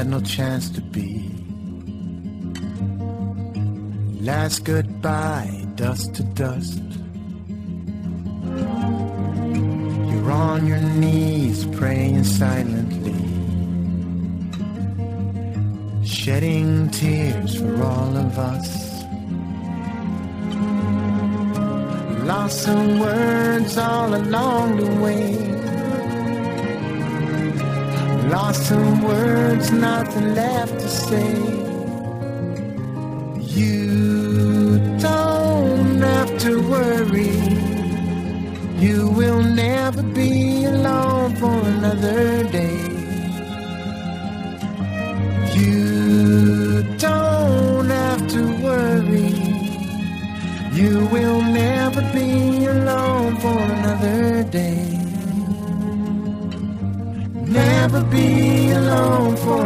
had no chance to be. Last goodbye, dust to dust. You're on your knees praying silently, shedding tears for all of us. Lost some words all along the way. Lost some words, nothing left to say. You don't have to worry. You will never be alone for another day. You don't have to worry. You will never be alone for another day. Never be alone for